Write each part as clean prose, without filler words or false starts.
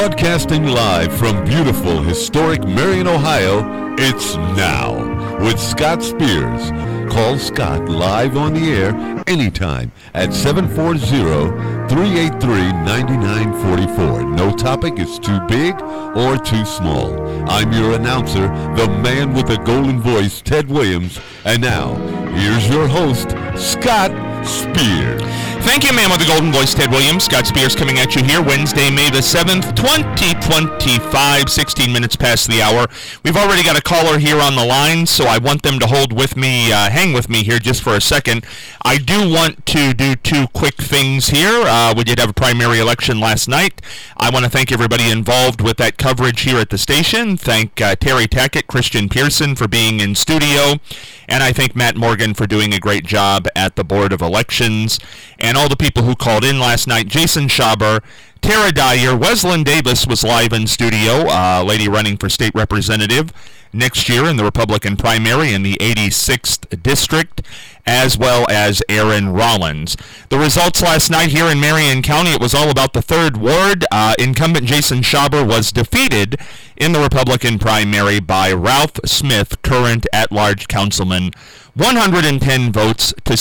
Broadcasting live from beautiful, historic Marion, Ohio, it's Now with Scott Spears. Call Scott live on the air anytime at 740-383-9944. No topic is too big or too small. I'm your announcer, the man with the golden voice, Ted Williams. And now, here's your host, Scott Spears. Thank you, man with the golden voice, Ted Williams. Scott Spears coming at you here Wednesday, May the 7th, 2025, 16 minutes past the hour. We've already got a caller here on the line, so I want them to hang with me here just for a second. I do want to do two quick things here. We did have a primary election last night. I want to thank everybody involved with that coverage here at the station. Thank Terry Tackett, Christian Pearson for being in studio, and I thank Matt Morgan for doing a great job at the Board of Elections. And all the people who called in last night, Jason Schaber, Tara Dyer, Weslyn Davis was live in studio, lady running for state representative next year in the Republican primary in the 86th District, as well as Aaron Rollins. The results last night here in Marion County, it was all about the 3rd Ward. Incumbent Jason Schaber was defeated in the Republican primary by Ralph Smith, current at-large councilman, 110 votes to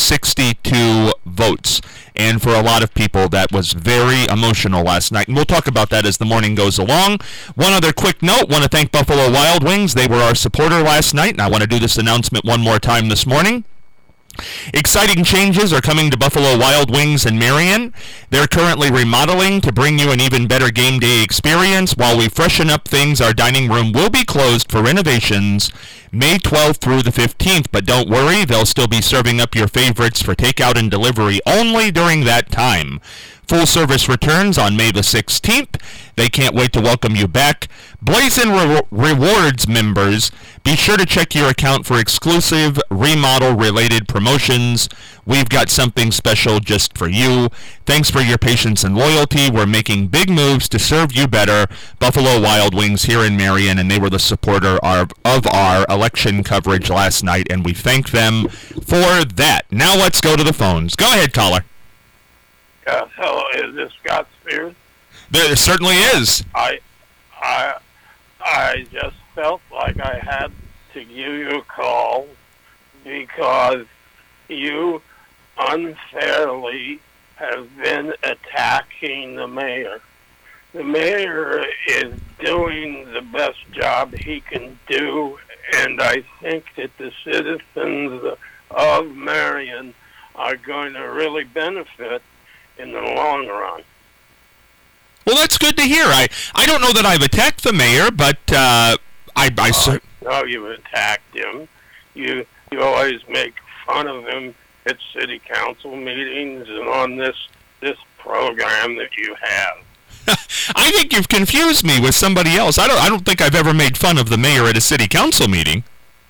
62 votes. And for a lot of people, that was very emotional last night. And we'll talk about that as the morning goes along. One other quick note, want to thank Buffalo Wild Wings. They were our supporter last night, and I want to do this announcement one more time this morning. Exciting changes are coming to Buffalo Wild Wings in Marion. They're currently remodeling to bring you an even better game day experience. While we freshen up things, our dining room will be closed for renovations May 12th through the 15th, but don't worry, they'll still be serving up your favorites for takeout and delivery only during that time. Full service returns on May the 16th. They can't wait to welcome you back. Blazin' Rewards members, be sure to check your account for exclusive remodel-related promotions. We've got something special just for you. Thanks for your patience and loyalty. We're making big moves to serve you better. Buffalo Wild Wings here in Marion, and they were the supporter of our election coverage last night, and we thank them for that. Now let's go to the phones. Go ahead, caller. Hello, is this Scott Spears? There certainly is. I just felt like I had to give you a call because you unfairly have been attacking the mayor. The mayor is doing the best job he can do, and I think that the citizens of Marion are going to really benefit in the long run. Well, that's good to hear. I don't know that I've attacked the mayor, but No, you attacked him. You always make fun of him at city council meetings and on this program that you have. I think you've confused me with somebody else. I don't think I've ever made fun of the mayor at a city council meeting.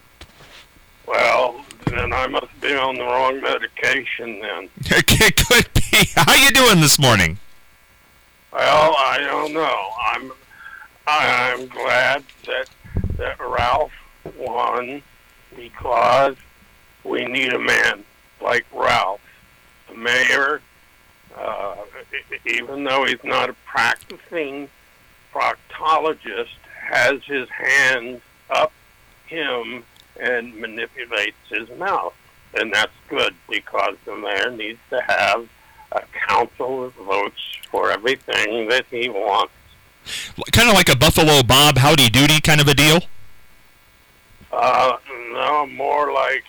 Well, then I must be on the wrong medication then. It could be. How you doing this morning? Well, I don't know. I'm glad that Ralph won because we need a man like Ralph. The mayor, even though he's not a practicing proctologist, has his hands up him and manipulates his mouth. And that's good because the mayor needs to have a council that votes for everything that he wants. Kind of like a Buffalo Bob Howdy Doody kind of a deal? No, more like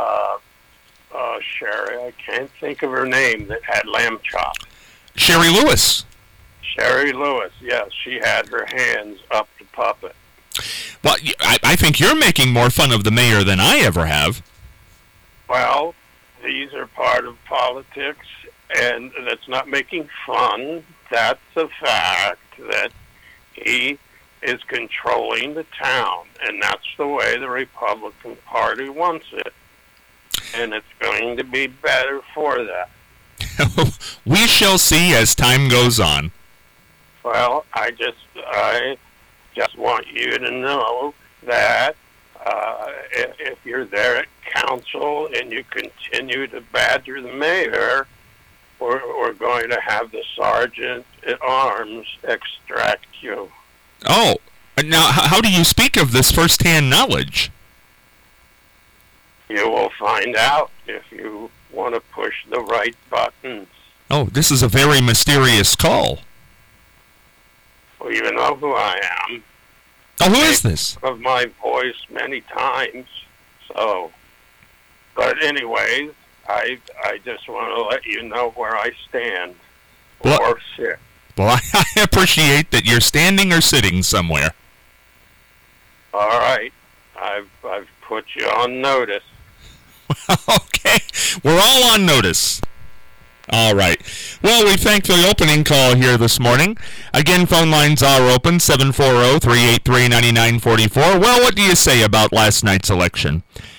Sherry. I can't think of her name that had lamb chop. Sherry Lewis. Sherry Lewis, yes. She had her hands up to puppet. Well, I think you're making more fun of the mayor than I ever have. Well, these are part of politics, and that's not making fun. That's a fact that he is controlling the town, and that's the way the Republican Party wants it. And it's going to be better for that. We shall see as time goes on. Well, I just want you to know that if you're there at council and you continue to badger the mayor, we're going to have the sergeant at arms extract you. Oh, now how do you speak of this first-hand knowledge? You will find out if you want to push the right buttons. Oh, this is a very mysterious call. Well, you know who I am. Oh, who is this? Of my voice many times. So, but anyways, I just want to let you know where I stand or sit. Well, I appreciate that you're standing or sitting somewhere. All right, I've put you on notice. Okay, we're all on notice. All right. Well, we thank the opening call here this morning. Again, phone lines are open, 740-383-9944. Well, what do you say about last night's election?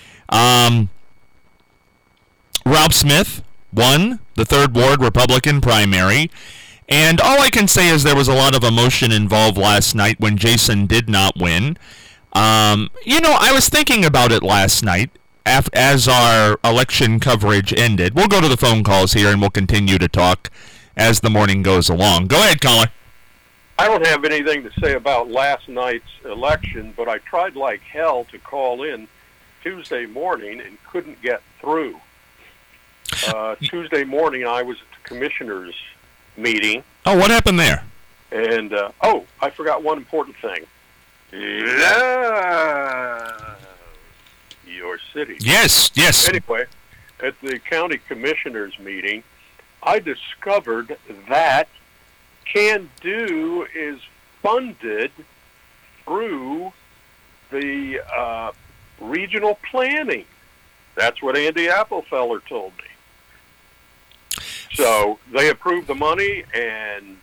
Ralph Smith won the 3rd Ward Republican primary. And all I can say is there was a lot of emotion involved last night when Jason did not win. I was thinking about it last night as our election coverage ended. We'll go to the phone calls here and we'll continue to talk as the morning goes along. Go ahead, caller. I don't have anything to say about last night's election, but I tried like hell to call in Tuesday morning and couldn't get through. Tuesday morning I was at the commissioners' meeting. Oh, what happened there? And, I forgot one important thing. Your city. Yes. Anyway, at the county commissioners meeting, I discovered that Can Do is funded through the regional planning. That's what Andy Applefeller told me. So they approved the money, and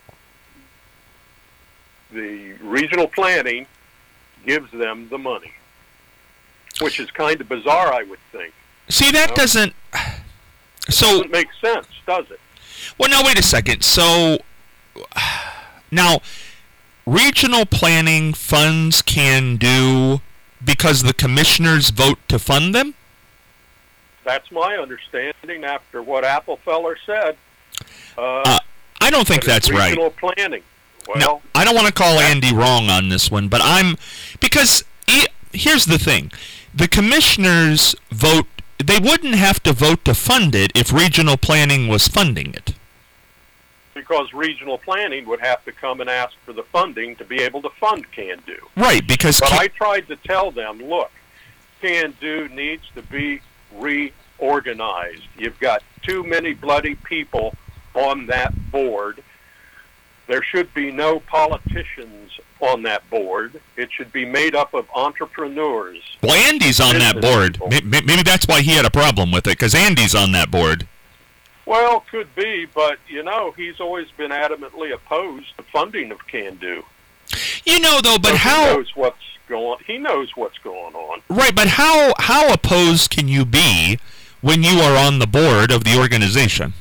the regional planning gives them the money, which is kind of bizarre, I would think. See, that doesn't make sense, does it? Well, now, wait a second. So, now, regional planning funds Can Do because the commissioners vote to fund them? That's my understanding after what Applefeller said. I don't think that's right. Regional planning. Well, no, I don't want to call Andy wrong on this one, but here's the thing. The commissioners vote, they wouldn't have to vote to fund it if regional planning was funding it. Because regional planning would have to come and ask for the funding to be able to fund Can Do. Right, because... But I tried to tell them, look, Can Do needs to be reorganized. You've got too many bloody people on that board. There should be no politicians on that board. It should be made up of entrepreneurs. Well, Andy's on that board. Maybe that's why he had a problem with it, because Andy's on that board. Well, could be, but, he's always been adamantly opposed to funding of Can Do. But how... He knows what's going on. Right, but how opposed can you be when you are on the board of the organization?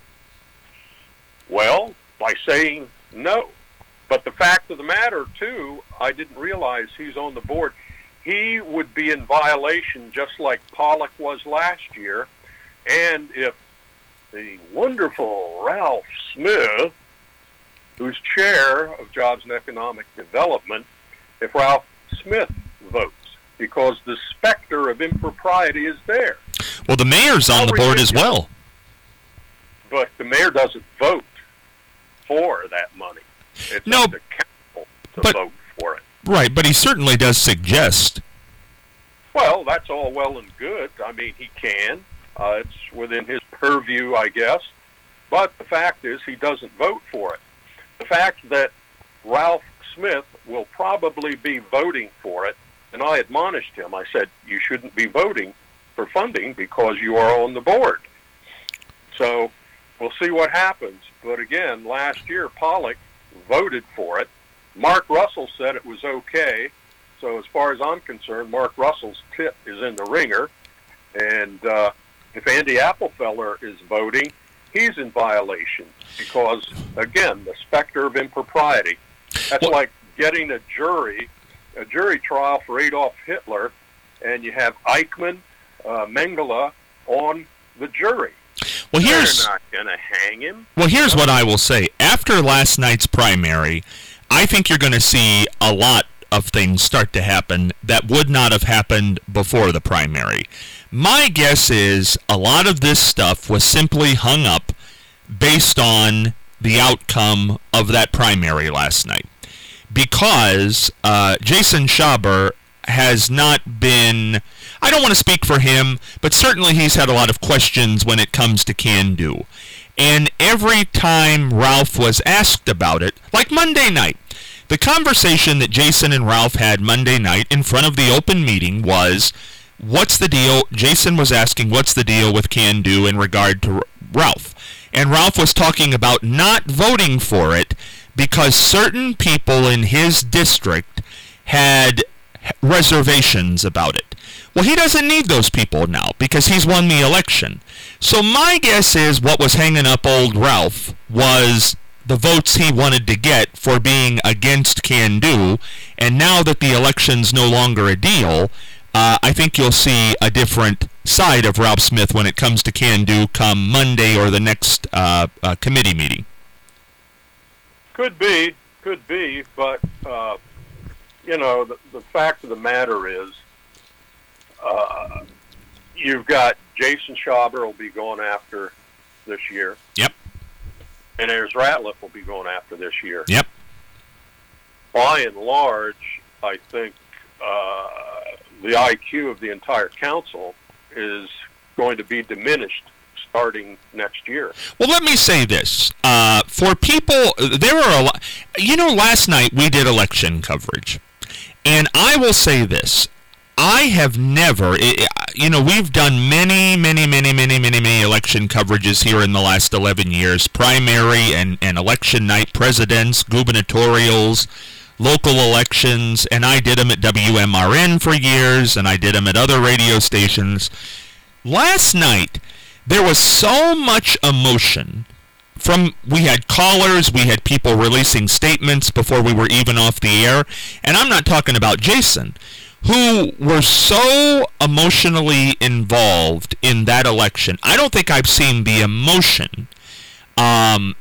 Well, by saying no. But the fact of the matter, too, I didn't realize he's on the board. He would be in violation just like Pollock was last year. And if the wonderful Ralph Smith, who's chair of Jobs and Economic Development, if Ralph Smith votes, because the specter of impropriety is there. Well, the mayor's on the board as well. But the mayor doesn't vote for that money. It's up to council to vote for it. Right, but he certainly does suggest. Well, that's all well and good. I mean, he can. It's within his purview, I guess. But the fact is, he doesn't vote for it. The fact that Ralph Smith will probably be voting for it, and I admonished him. I said, you shouldn't be voting for funding because you are on the board. So we'll see what happens. But again, last year, Pollock voted for it. Mark Russell said it was okay. So as far as I'm concerned, Mark Russell's tit is in the ringer. And if Andy Applefeller is voting, he's in violation because, again, the specter of impropriety. That's like getting a jury trial for Adolf Hitler, and you have Eichmann, Mengele on the jury. Well, They're here's not going to hang him. Well, here's what I will say. After last night's primary, I think you're going to see a lot of things start to happen that would not have happened before the primary. My guess is a lot of this stuff was simply hung up based on the outcome of that primary last night. Because Jason Schaber has not been, I don't want to speak for him, but certainly he's had a lot of questions when it comes to Can-Do. And every time Ralph was asked about it, like Monday night, the conversation that Jason and Ralph had Monday night in front of the open meeting was, what's the deal? Jason was asking, what's the deal with Can-Do in regard to Ralph? And Ralph was talking about not voting for it because certain people in his district had reservations about it. Well, he doesn't need those people now because he's won the election. So my guess is what was hanging up old Ralph was the votes he wanted to get for being against Can-Do, and now that the election's no longer a deal, I think you'll see a different side of Ralph Smith when it comes to Can-Do come Monday or the next committee meeting. Could be, but, the fact of the matter is, you've got Jason Schaber will be going after this year. Yep. And Ayers Ratliff will be going after this year. Yep. By and large, I think the IQ of the entire council is going to be diminished starting next year. Well, let me say this. For people, there are a lot. Last night we did election coverage. And I will say this. I have never, we've done many election coverages here in the last 11 years. Primary and election night, presidents, gubernatorials, local elections, and I did them at WMRN for years, and I did them at other radio stations. Last night, there was so much emotion. We had callers, we had people releasing statements before we were even off the air, and I'm not talking about Jason, who were so emotionally involved in that election. I don't think I've seen the emotion. And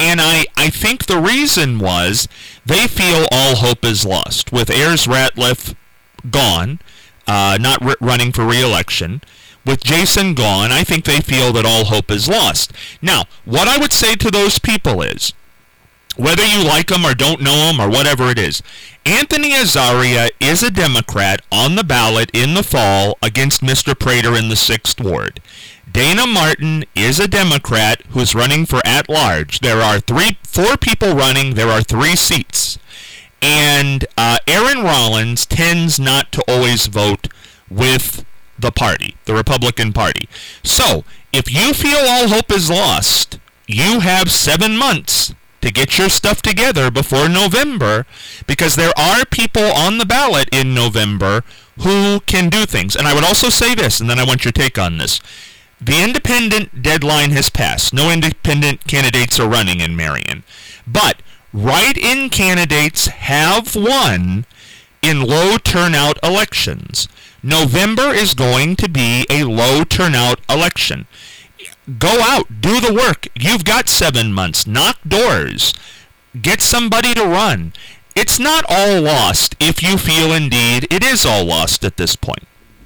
I think the reason was they feel all hope is lost. With Ayers Ratliff gone, not running for re-election, with Jason gone, I think they feel that all hope is lost. Now, what I would say to those people is, whether you like him or don't know him or whatever it is, Anthony Azaria is a Democrat on the ballot in the fall against Mr. Prater in the 6th Ward. Dana Martin is a Democrat who's running for at-large. There are 4 people running. There are 3 seats. And Aaron Rollins tends not to always vote with the party, the Republican Party. So, if you feel all hope is lost, you have 7 months to get your stuff together before November, because there are people on the ballot in November who can do things. And I would also say this, and then I want your take on this. The independent deadline has passed. No independent candidates are running in Marion. But write-in candidates have won in low turnout elections. November is going to be a low turnout election. Go out, do the work. You've got 7 months. Knock doors. Get somebody to run. It's not all lost if you feel indeed it is all lost at this point.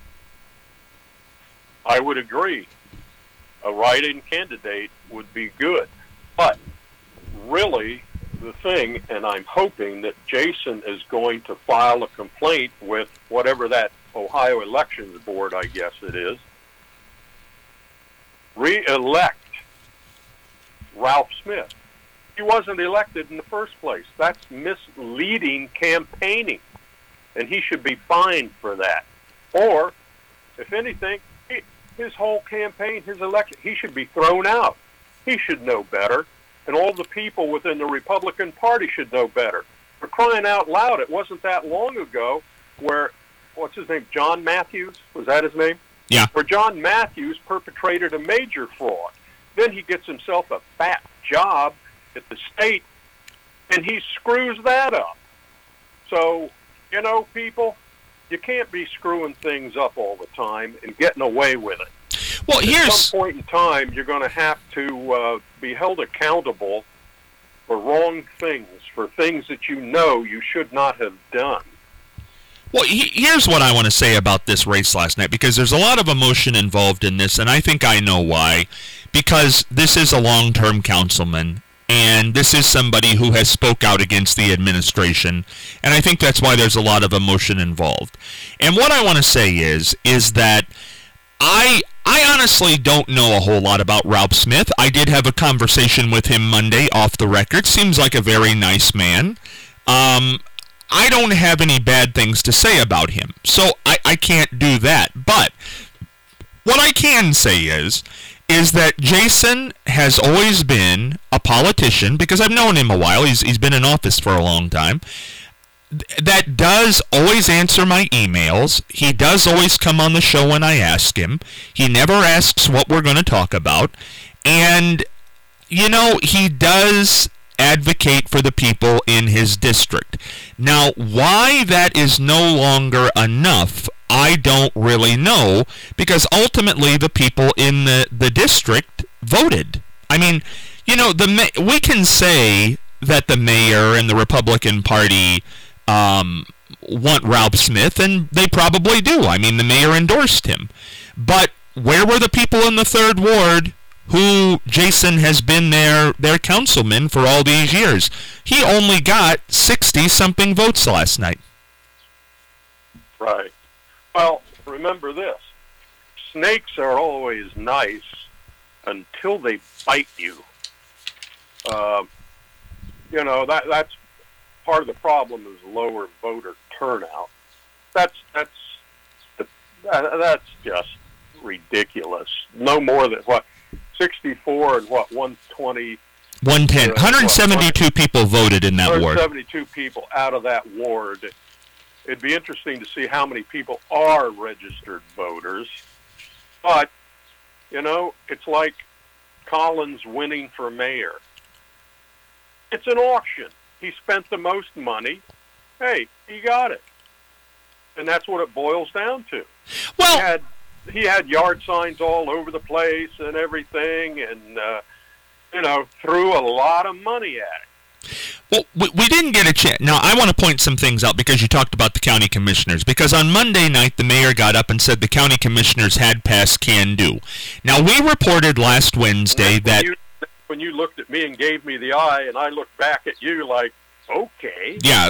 I would agree. A write-in candidate would be good. But really, the thing, and I'm hoping that Jason is going to file a complaint with whatever that Ohio Elections Board, I guess it is, re-elect Ralph Smith. He wasn't elected in the first place. That's misleading campaigning, and he should be fined for that. Or, if anything, his whole campaign, his election, he should be thrown out. He should know better, and all the people within the Republican Party should know better. For crying out loud, it wasn't that long ago where, what's his name, John Matthews, was that his name? Yeah. Where John Matthews perpetrated a major fraud. Then he gets himself a fat job at the state, and he screws that up. So, people, you can't be screwing things up all the time and getting away with it. Well, At some point in time, you're going to have to be held accountable for wrong things, for things that you should not have done. Well, here's what I want to say about this race last night, because there's a lot of emotion involved in this, and I think I know why. Because this is a long-term councilman, and this is somebody who has spoke out against the administration, and I think that's why there's a lot of emotion involved. And what I want to say is that I honestly don't know a whole lot about Ralph Smith. I did have a conversation with him Monday off the record. Seems like a very nice man. I don't have any bad things to say about him, so I can't do that. But what I can say is that Jason has always been a politician, because I've known him a while. He's been in office for a long time. That does always answer my emails. He does always come on the show when I ask him. He never asks what we're going to talk about. And, he does advocate for the people in his district. Now, why that is no longer enough, I don't really know, because ultimately the people in the district voted. I mean, we can say that the mayor and the Republican Party want Ralph Smith, and they probably do. I mean, the mayor endorsed him. But where were the people in the 3rd Ward who Jason has been their councilman for all these years? He only got 60-something votes last night. Right. Well, remember this. Snakes are always nice until they bite you. That's part of the problem is lower voter turnout. That's just ridiculous. No more than 64 and 120. 110. 172 people voted in that ward. 172 people out of that ward. It'd be interesting to see how many people are registered voters. But, it's like Collins winning for mayor. It's an auction. He spent the most money. Hey, he got it. And that's what it boils down to. Well, he had yard signs all over the place and everything, and, threw a lot of money at it. Well, we didn't get a chance. Now, I want to point some things out, because you talked about the county commissioners. Because on Monday night, the mayor got up and said the county commissioners had passed can-do. Now, we reported last Wednesday that... When you looked at me and gave me the eye, and I looked back at you like, okay. Yeah,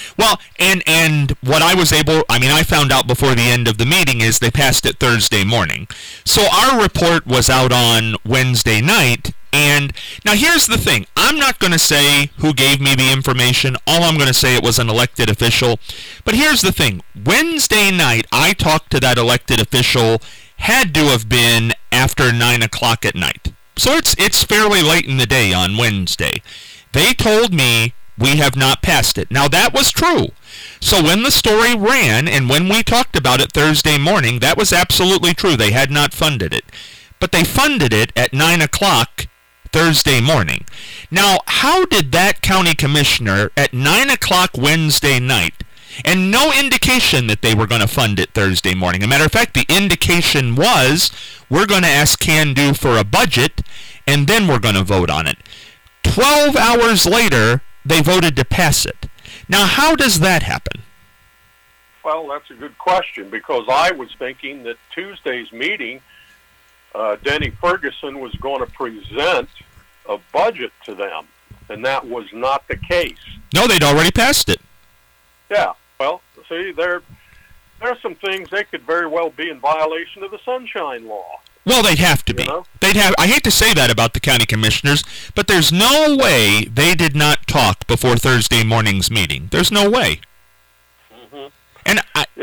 and what I found out before the end of the meeting is they passed it Thursday morning. So our report was out on Wednesday night, and now here's the thing. I'm not going to say who gave me the information. All I'm going to say, it was an elected official. But here's the thing. Wednesday night, I talked to that elected official, had to have been after 9 o'clock at night. So it's fairly late in the day on Wednesday. They told me we have not passed it. Now, that was true. So when the story ran and when we talked about it Thursday morning, that was absolutely true. They had not funded it. But they funded it at 9 o'clock Thursday morning. Now, how did that county commissioner at 9 o'clock Wednesday night, and no indication that they were going to fund it Thursday morning. As a matter of fact, the indication was, we're going to ask can-do for a budget, and then we're going to vote on it. 12 hours later, they voted to pass it. Now, how does that happen? Well, that's a good question, because I was thinking that Tuesday's meeting, Denny Ferguson was going to present a budget to them, and that was not the case. No, they'd already passed it. Yeah. Well, see, there are some things they could very well be in violation of the Sunshine Law. Well, they'd have to be. They'd have. I hate to say that about the county commissioners, but there's no way they did not talk before Thursday morning's meeting. There's no way. Mm-hmm. And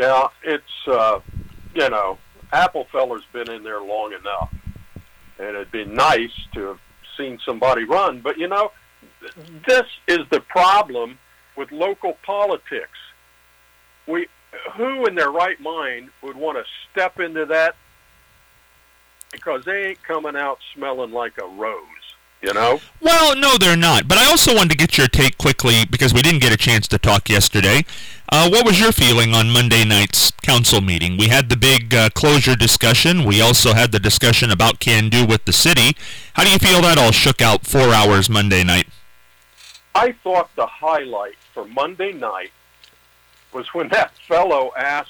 it's Applefeller's been in there long enough, and it'd be nice to have seen somebody run. But this is the problem with local politics. Who in their right mind would want to step into that? Because they ain't coming out smelling like a rose. you know? Well, no, they're not. But I also wanted to get your take quickly, because we didn't get a chance to talk yesterday. What was your feeling on Monday night's council meeting? We had the big closure discussion. We also had the discussion about can-do with the city. How do you feel that all shook out 4 hours Monday night? I thought the highlight for Monday night was when that fellow asked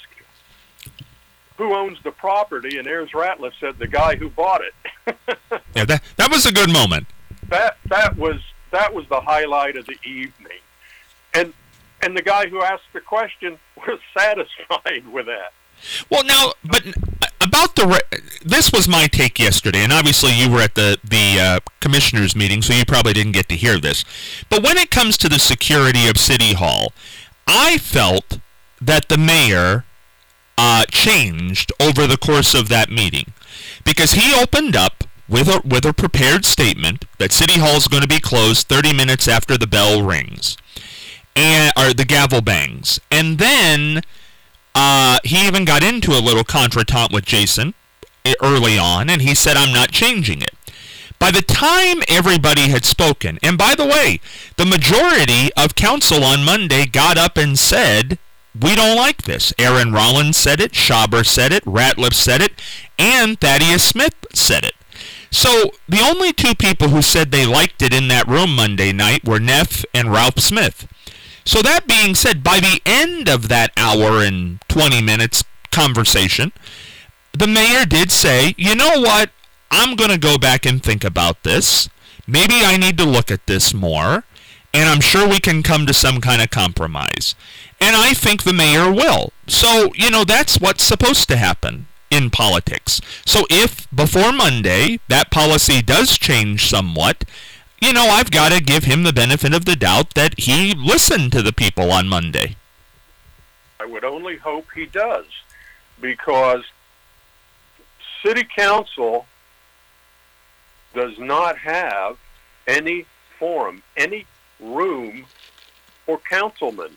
who owns the property, and Ayers Ratliff said the guy who bought it. Yeah, that was a good moment. That was the highlight of the evening, and the guy who asked the question was satisfied with that. Well, now, but about this was my take yesterday, and obviously you were at the commissioners' meeting, so you probably didn't get to hear this. But when it comes to the security of City Hall, I felt that the mayor changed over the course of that meeting, because he opened up with a prepared statement that City Hall is going to be closed 30 minutes after the bell rings, or the gavel bangs, and then he even got into a little contretemps with Jason early on, and he said, "I'm not changing it." By the time everybody had spoken, and by the way, the majority of council on Monday got up and said, "We don't like this." Aaron Rollins said it, Schaber said it, Ratliff said it, and Thaddeus Smith said it. So the only two people who said they liked it in that room Monday night were Neff and Ralph Smith. So that being said, by the end of that hour and 20 minutes conversation, the mayor did say, "You know what? I'm going to go back and think about this. Maybe I need to look at this more, and I'm sure we can come to some kind of compromise." And I think the mayor will. So, that's what's supposed to happen in politics. So if before Monday that policy does change somewhat, I've got to give him the benefit of the doubt that he listened to the people on Monday. I would only hope he does, because City Council does not have any forum, any room for councilmen.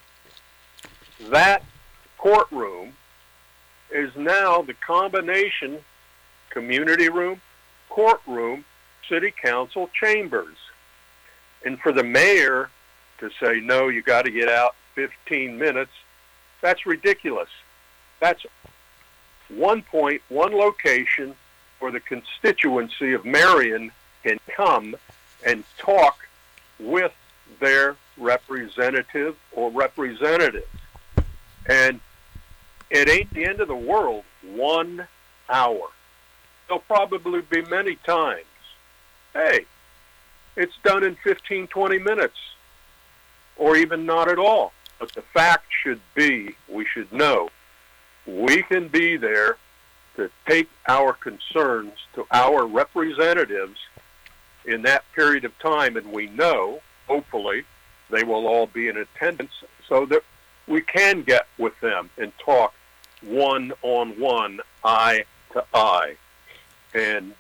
That courtroom is now the combination community room, courtroom, City Council chambers. And for the mayor to say, "No, you got to get out 15 minutes, that's ridiculous. That's one point, one location where the constituency of Marion can come and talk with their representative or representatives. And it ain't the end of the world, 1 hour. There'll probably be many times, hey, it's done in 15, 20 minutes, or even not at all. But the fact should be, we should know, we can be there to take our concerns to our representatives in that period of time, and we know, hopefully, they will all be in attendance so that we can get with them and talk one-on-one, eye to eye. And,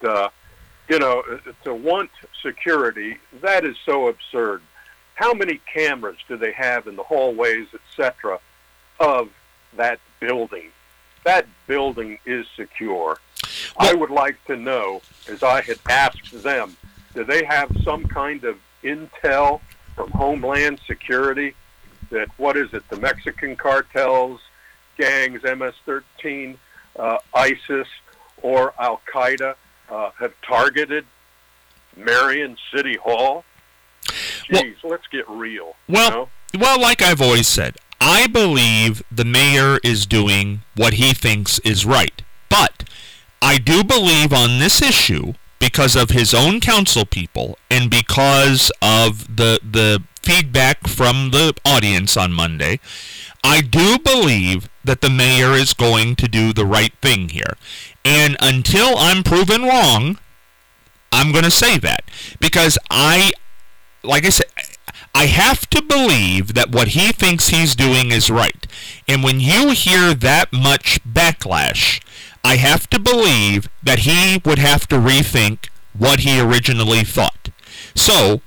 to want security, that is so absurd. How many cameras do they have in the hallways, etc., of that building? That building is secure. I would like to know, as I had asked them, do they have some kind of intel from Homeland Security that, the Mexican cartels, gangs, MS-13, ISIS, or Al-Qaeda have targeted Marion City Hall? Jeez, let's get real. Well, like I've always said, I believe the mayor is doing what he thinks is right. But I do believe on this issue, because of his own council people and because of the feedback from the audience on Monday, I do believe that the mayor is going to do the right thing here. And until I'm proven wrong, I'm going to say that. Because like I said, I have to believe that what he thinks he's doing is right. And when you hear that much backlash, I have to believe that he would have to rethink what he originally thought. So,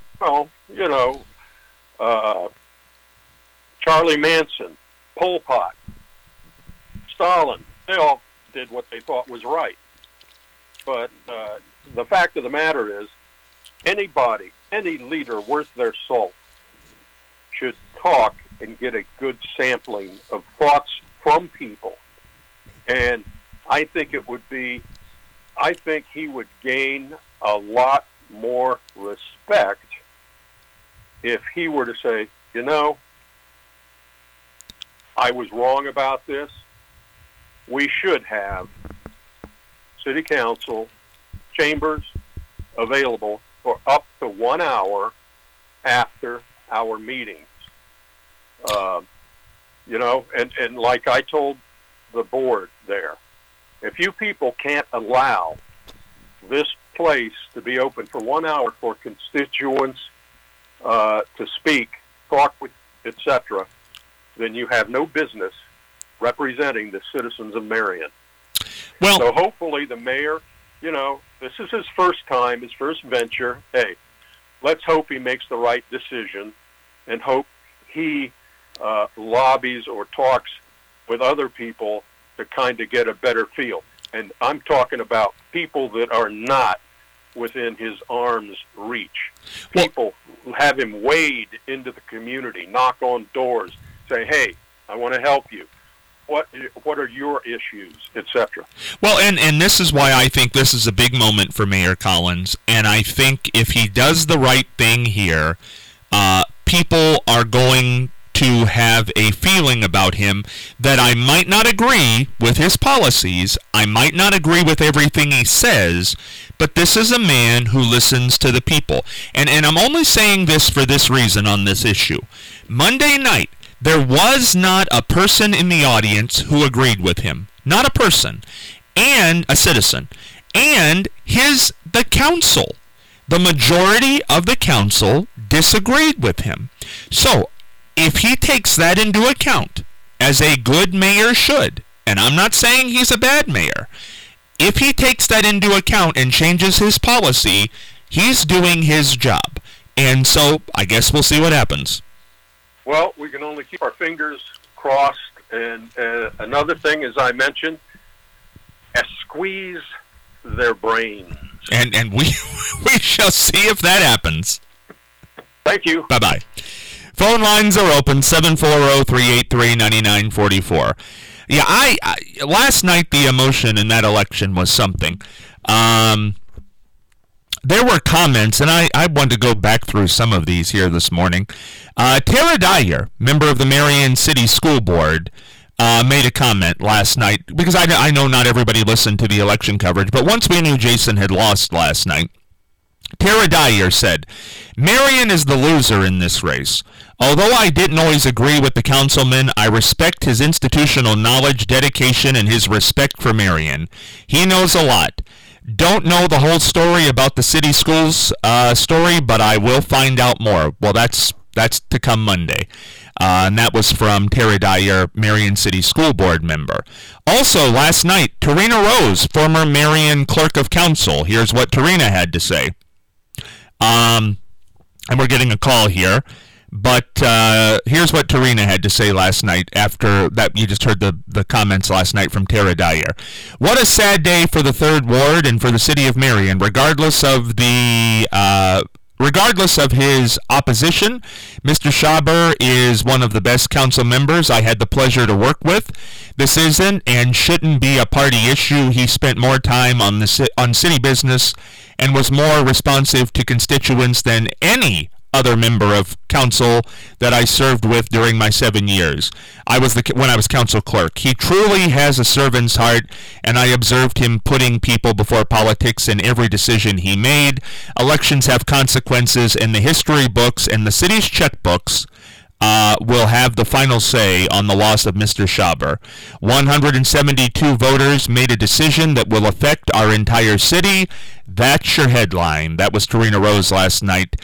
Charlie Manson, Pol Pot, Stalin, they all did what they thought was right. But the fact of the matter is, anybody, any leader worth their salt should talk and get a good sampling of thoughts from people. And I think he would gain a lot more respect if he were to say, I was wrong about this. We should have city council chambers available for up to 1 hour after our meetings. And like I told the board there, if you people can't allow this place to be open for 1 hour for constituents to speak, talk with, etc., then you have no business representing the citizens of Marion. Well, so hopefully the mayor, this is his first time, his first venture. Hey, let's hope he makes the right decision and hope he lobbies or talks with other people to kind of get a better feel. And I'm talking about people that are not within his arm's reach. People who have him wade into the community, knock on doors, say, hey, I want to help you. What are your issues, etc. Well, and this is why I think this is a big moment for Mayor Collins. And I think if he does the right thing here, people are going to have a feeling about him that I might not agree with his policies, I might not agree with everything he says, but this is a man who listens to the people. And I'm only saying this for this reason on this issue. Monday night, there was not a person in the audience who agreed with him. Not a person. And a citizen. And the council. The majority of the council disagreed with him. So, if he takes that into account, as a good mayor should, and I'm not saying he's a bad mayor, if he takes that into account and changes his policy, he's doing his job. And so, I guess we'll see what happens. Well, we can only keep our fingers crossed. And another thing, as I mentioned, squeeze their brains. And we shall see if that happens. Thank you. Bye-bye. Phone lines are open, 740-383-9944. Yeah, I last night the emotion in that election was something. There were comments, and I want to go back through some of these here this morning. Tara Dyer, member of the Marion City School Board, made a comment last night, because I know not everybody listened to the election coverage, but once we knew Jason had lost last night, Tara Dyer said, Marion is the loser in this race. Although I didn't always agree with the councilman, I respect his institutional knowledge, dedication, and his respect for Marion. He knows a lot. Don't know the whole story about the city schools story, but I will find out more. Well, that's to come Monday. And that was from Tara Dyer, Marion City School Board member. Also, last night, Tarina Rose, former Marion Clerk of Council. Here's what Tarina had to say. And we're getting a call here. But here's what Tarina had to say last night after that. You just heard the comments last night from Tara Dyer. What a sad day for the 3rd Ward and for the city of Marion. Regardless of his opposition, Mr. Schaber is one of the best council members I had the pleasure to work with. This isn't and shouldn't be a party issue. He spent more time on city business and was more responsive to constituents than any other member of council that I served with during my 7 years. When I was council clerk. He truly has a servant's heart, and I observed him putting people before politics in every decision he made. Elections have consequences, and the history books and the city's checkbooks will have the final say on the loss of Mr. Schaber. 172 voters made a decision that will affect our entire city. That's your headline. That was Tarina Rose last night,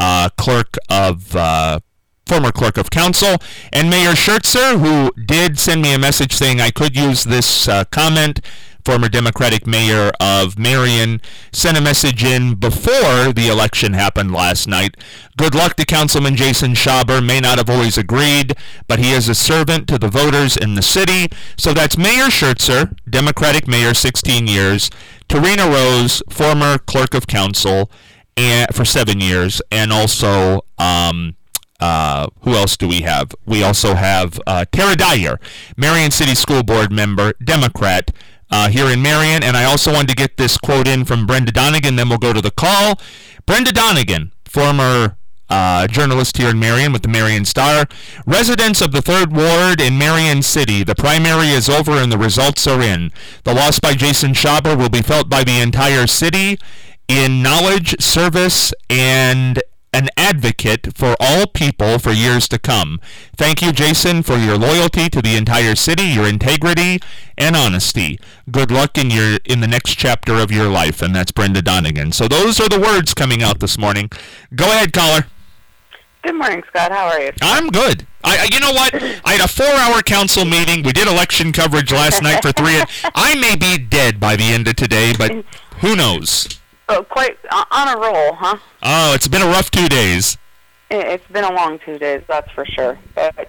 former clerk of council. And Mayor Schertzer, who did send me a message saying I could use this comment, former Democratic mayor of Marion, sent a message in before the election happened last night. Good luck to Councilman Jason Schaber. May not have always agreed, but he is a servant to the voters in the city. So that's Mayor Schertzer, Democratic mayor, 16 years, Tarina Rose, former clerk of council, and for 7 years, and also who else do we have? We also have Tara Dyer, Marion City School Board member, Democrat, here in Marion. And I also wanted to get this quote in from Brenda Donegan, then we'll go to the call. Brenda Donegan, former journalist here in Marion with the Marion Star. Residents of the 3rd Ward in Marion City, the primary is over and the results are in. The loss by Jason Schaber will be felt by the entire city in knowledge, service, and an advocate for all people for years to come. Thank you, Jason, for your loyalty to the entire city, your integrity, and honesty. Good luck in the next chapter of your life. And that's Brenda Donegan. So those are the words coming out this morning. Go ahead, caller. Good morning, Scott. How are you? I'm good. You know what? I had a 4-hour council meeting. We did election coverage last night for 3. I may be dead by the end of today, but who knows? Oh, quite on a roll, huh? Oh, it's been a rough 2 days. It's been a long 2 days, that's for sure. But,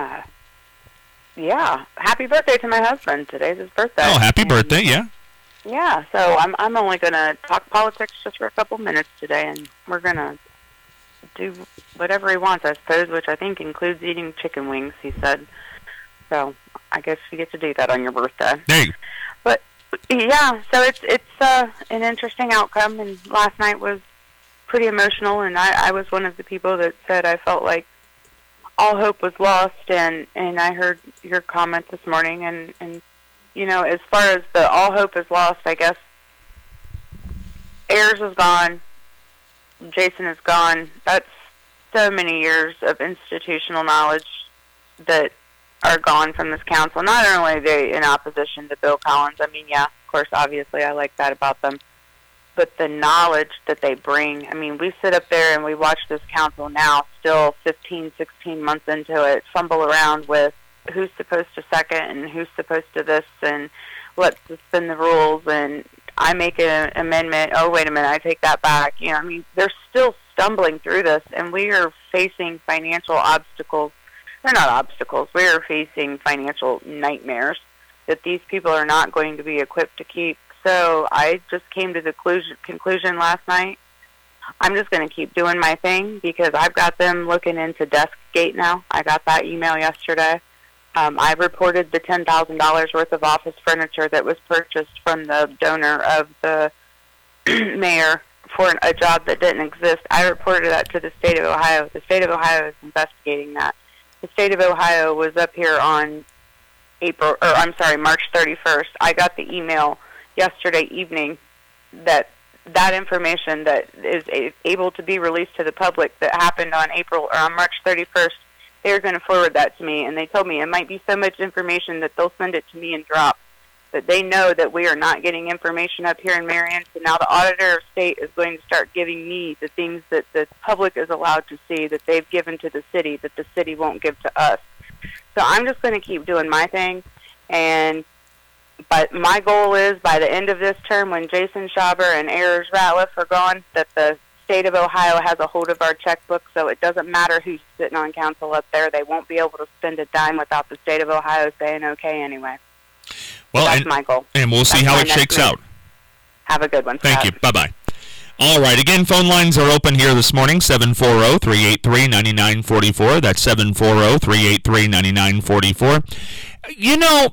yeah, happy birthday to my husband. Today's his birthday. Oh, happy birthday, yeah. Yeah, so I'm only going to talk politics just for a couple minutes today, and we're going to do whatever he wants, I suppose, which I think includes eating chicken wings, he said. So I guess you get to do that on your birthday. Hey. But, yeah, so it's an interesting outcome, and last night was pretty emotional, and I was one of the people that said I felt like all hope was lost, and I heard your comment this morning, and you know, as far as the all hope is lost, I guess Ayers is gone, Jason is gone. That's so many years of institutional knowledge that are gone from this council. Not only are they in opposition to Bill Collins, I mean, yeah, of course, obviously I like that about them, but the knowledge that they bring, I mean, we sit up there and we watch this council now, still 15, 16 months into it, fumble around with who's supposed to second and who's supposed to this, and let's suspend the rules, and I make an amendment, oh, wait a minute, I take that back. You know, I mean, they're still stumbling through this, and we are facing financial obstacles. They're not obstacles. We are facing financial nightmares that these people are not going to be equipped to keep. So I just came to the conclusion last night. I'm just going to keep doing my thing because I've got them looking into Deskgate now. I got that email yesterday. I reported the $10,000 worth of office furniture that was purchased from the donor of the mayor for a job that didn't exist. I reported that to the state of Ohio. The state of Ohio is investigating that. The state of Ohio was up here on March 31st. I got the email yesterday evening that information that is able to be released to the public that happened on March 31st, they're going to forward that to me, and they told me it might be so much information that they'll send it to me in drops, that they know that we are not getting information up here in Marion, so now the auditor of state is going to start giving me the things that the public is allowed to see that they've given to the city that the city won't give to us. So I'm just going to keep doing my thing, but my goal is by the end of this term when Jason Schaber and Ayers Ratliff are gone, that the state of Ohio has a hold of our checkbook, so it doesn't matter who's sitting on council up there. They won't be able to spend a dime without the state of Ohio saying okay anyway. Well, that's my goal. And we'll see how it shakes out. Have a good one. Thank you. Bye-bye. All right. Again, phone lines are open here this morning, 740-383-9944. That's 740-383-9944. You know,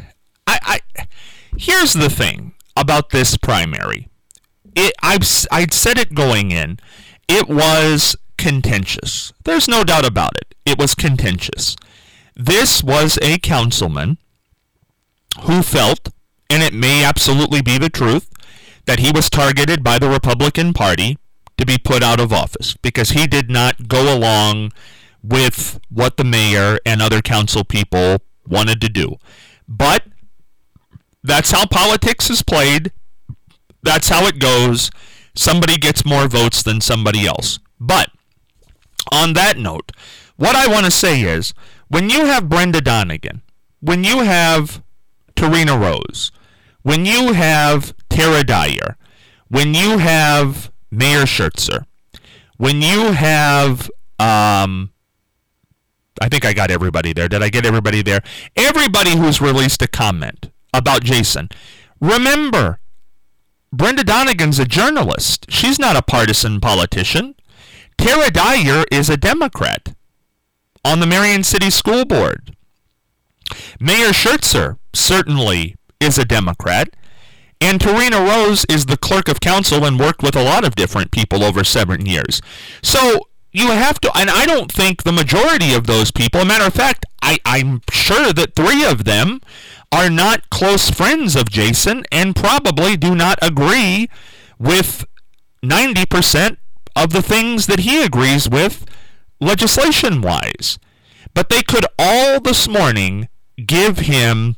here's the thing about this primary. I'd said it going in. It was contentious. There's no doubt about it. It was contentious. This was a councilman who felt, and it may absolutely be the truth, that he was targeted by the Republican Party to be put out of office because he did not go along with what the mayor and other council people wanted to do. But that's how politics is played. That's how it goes. Somebody gets more votes than somebody else. But on that note, what I want to say is, when you have Brenda Donegan, when you have Tarina Rose, when you have Tara Dyer, when you have Mayor Schertzer, when you have, I think I got everybody there. Did I get everybody there? Everybody who's released a comment about Jason. Remember, Brenda Donegan's a journalist. She's not a partisan politician. Tara Dyer is a Democrat on the Marion City School Board. Mayor Schertzer certainly is a Democrat. And Tarina Rose is the clerk of council and worked with a lot of different people over 7 years. So you have to, and I don't think the majority of those people, as a matter of fact, I'm sure that 3 of them are not close friends of Jason and probably do not agree with 90% of the things that he agrees with legislation-wise. But they could all this morning give him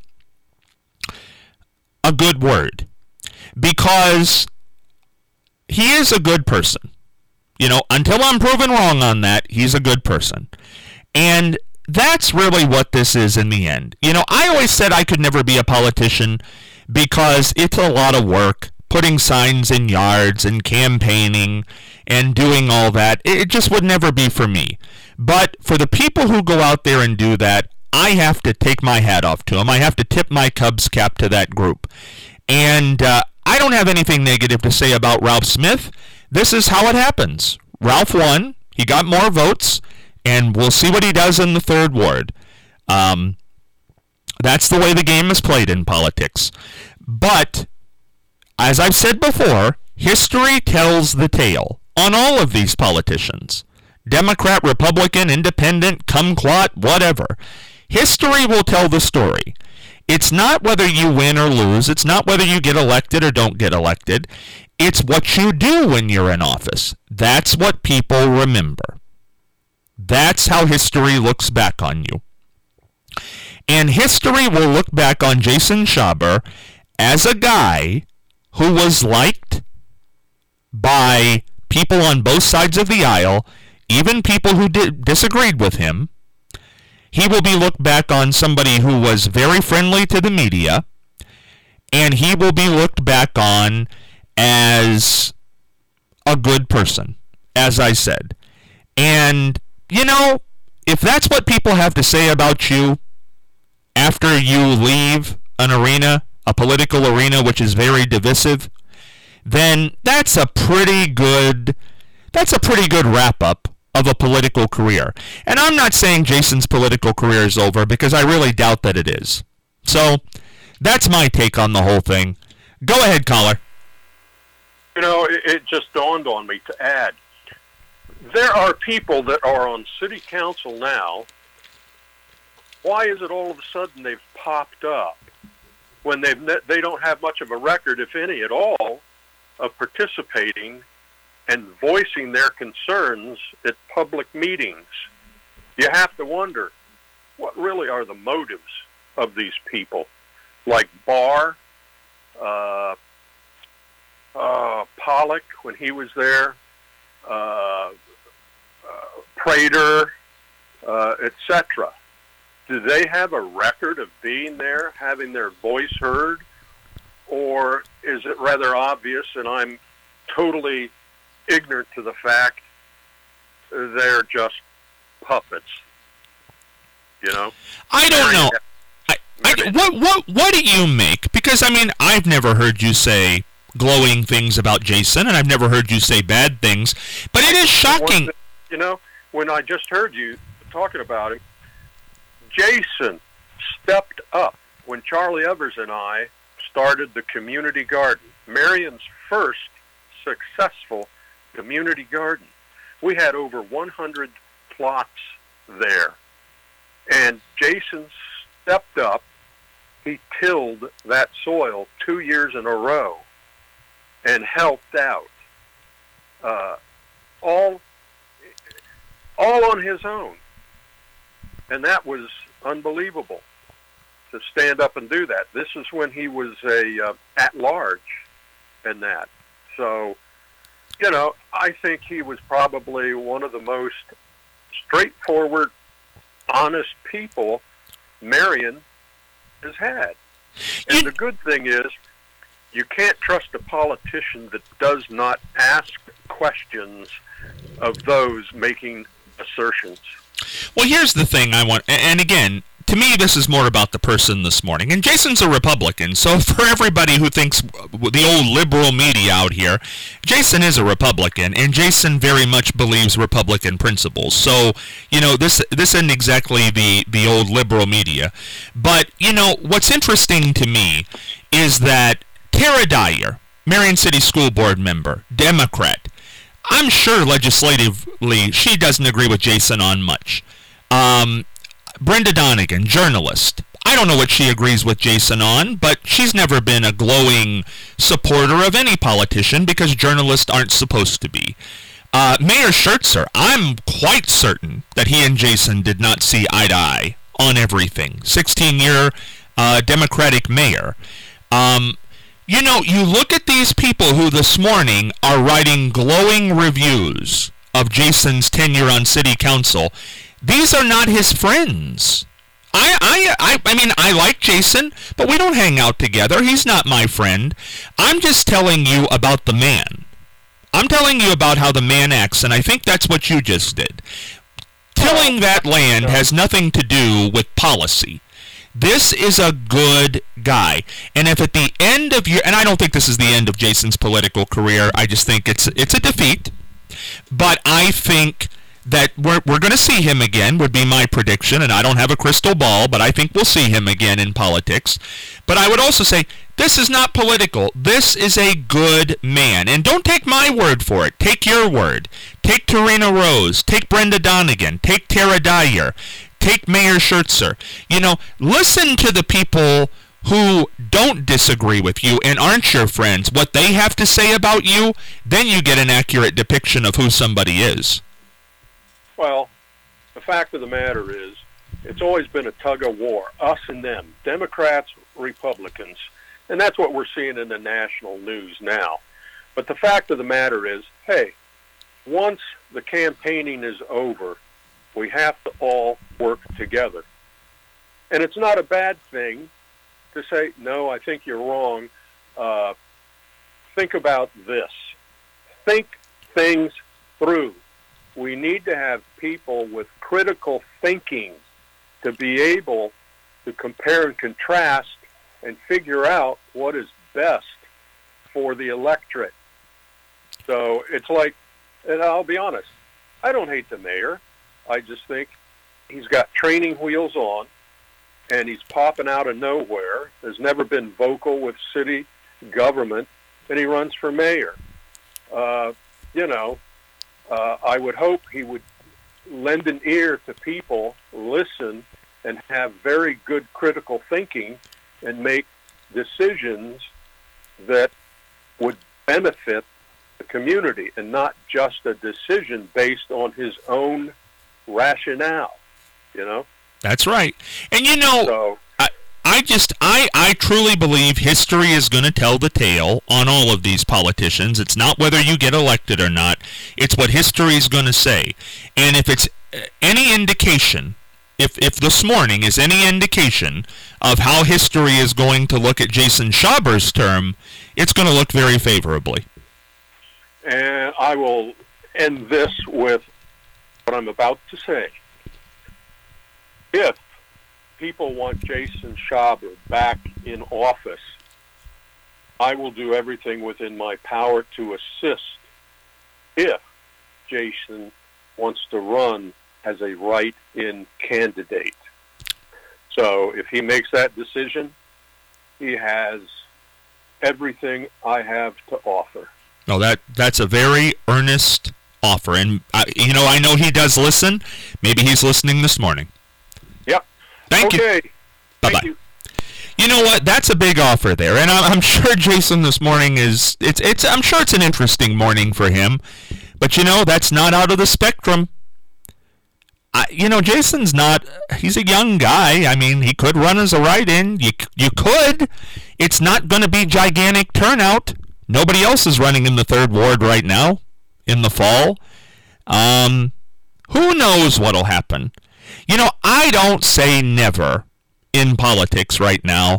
a good word because he is a good person. You know, until I'm proven wrong on that, he's a good person. And that's really what this is in the end. You know, I always said I could never be a politician because it's a lot of work, putting signs in yards and campaigning and doing all that. It just would never be for me. But for the people who go out there and do that, I have to take my hat off to them. I have to tip my Cubs cap to that group. And I don't have anything negative to say about Ralph Smith. This is how it happens. Ralph won. He got more votes. And we'll see what he does in the 3rd Ward. That's the way the game is played in politics. But, as I've said before, history tells the tale on all of these politicians. Democrat, Republican, Independent, kumquat, whatever. History will tell the story. It's not whether you win or lose. It's not whether you get elected or don't get elected. It's what you do when you're in office. That's what people remember. That's how history looks back on you. And history will look back on Jason Schaber as a guy who was liked by people on both sides of the aisle, even people who disagreed with him. He will be looked back on somebody who was very friendly to the media, and he will be looked back on as a good person, as I said. And, you know, if that's what people have to say about you after you leave an arena, a political arena which is very divisive, then that's a pretty good wrap-up of a political career. And I'm not saying Jason's political career is over because I really doubt that it is. So that's my take on the whole thing. Go ahead, caller. You know, it just dawned on me to add. There are people that are on city council now. Why is it all of a sudden they've popped up when they don't have much of a record, if any at all, of participating and voicing their concerns at public meetings? You have to wonder, what really are the motives of these people? Like Barr, Pollock when he was there, Prater, etc. Do they have a record of being there, having their voice heard? Or is it rather obvious, and I'm totally ignorant to the fact, they're just puppets? You know? I don't know. What do you make? Because, I mean, I've never heard you say glowing things about Jason, and I've never heard you say bad things, but it is shocking. You know, when I just heard you talking about him, Jason stepped up when Charlie Evers and I started the community garden, Marion's first successful community garden. We had over 100 plots there, and Jason stepped up. He tilled that soil 2 years in a row and helped out, all on his own. And that was unbelievable to stand up and do that. This is when he was at-large in that. So, you know, I think he was probably one of the most straightforward, honest people Marion has had. And the good thing is, you can't trust a politician that does not ask questions of those making assertions. Well, here's the thing I want, and again, to me, this is more about the person this morning. And Jason's a Republican, so for everybody who thinks the old liberal media out here, Jason is a Republican, and Jason very much believes Republican principles. So, this isn't exactly the old liberal media. But, what's interesting to me is that Tara Dyer, Marion City School Board member, Democrat, I'm sure legislatively she doesn't agree with Jason on much. Brenda Donegan, journalist. I don't know what she agrees with Jason on, but she's never been a glowing supporter of any politician because journalists aren't supposed to be. Mayor Schertzer, I'm quite certain that he and Jason did not see eye to eye on everything. 16-year Democratic mayor. You look at these people who this morning are writing glowing reviews of Jason's tenure on city council. These are not his friends. I like Jason, but we don't hang out together. He's not my friend. I'm just telling you about the man. I'm telling you about how the man acts, and I think that's what you just did. Tilling that land has nothing to do with policy. This is a good guy. And if at the end of your... And I don't think this is the end of Jason's political career. I just think it's a defeat. But I think that we're going to see him again, would be my prediction. And I don't have a crystal ball, but I think we'll see him again in politics. But I would also say, this is not political. This is a good man. And don't take my word for it. Take your word. Take Tarina Rose. Take Brenda Donegan. Take Tara Dyer. Take Mayor Schertzer. Listen to the people who don't disagree with you and aren't your friends, what they have to say about you, then you get an accurate depiction of who somebody is. Well, the fact of the matter is, it's always been a tug of war, us and them, Democrats, Republicans, and that's what we're seeing in the national news now. But the fact of the matter is, hey, once the campaigning is over, we have to all work together. And it's not a bad thing to say, no, I think you're wrong. Think about this. Think things through. We need to have people with critical thinking to be able to compare and contrast and figure out what is best for the electorate. So it's like, and I'll be honest, I don't hate the mayor. I just think he's got training wheels on, and he's popping out of nowhere. Has never been vocal with city government, and he runs for mayor. I would hope he would lend an ear to people, listen, and have very good critical thinking and make decisions that would benefit the community and not just a decision based on his own rationale, That's right. And I truly believe history is going to tell the tale on all of these politicians. It's not whether you get elected or not. It's what history is going to say. And if it's any indication, if this morning is any indication of how history is going to look at Jason Schaber's term, it's going to look very favorably. And I will end this with what I'm about to say. If people want Jason Schaber back in office, I will do everything within my power to assist if Jason wants to run as a write-in candidate. So if he makes that decision, he has everything I have to offer. No, that's a very earnest offer. And, I know he does listen. Maybe he's listening this morning. Yep. Thank you. Okay. Bye-bye. Thank you. You know what? That's a big offer there. And I'm sure Jason this morning I'm sure it's an interesting morning for him. But, that's not out of the spectrum. Jason's he's a young guy. I mean, he could run as a write-in. You could. It's not going to be gigantic turnout. Nobody else is running in the 3rd Ward right now in the fall. Who knows what'll happen? I don't say never in politics right now.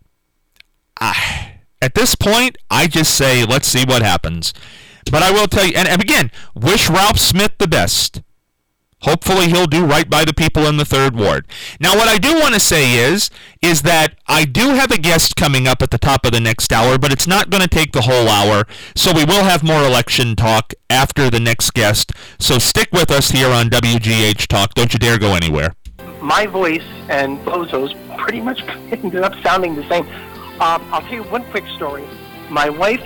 At this point, I just say, let's see what happens. But I will tell you, and again, wish Ralph Smith the best. Hopefully he'll do right by the people in the 3rd Ward. Now, what I do want to say is that I do have a guest coming up at the top of the next hour, but it's not going to take the whole hour, so we will have more election talk after the next guest. So stick with us here on WGH Talk. Don't you dare go anywhere. My voice and Bozo's pretty much ended up sounding the same. I'll tell you one quick story. My wife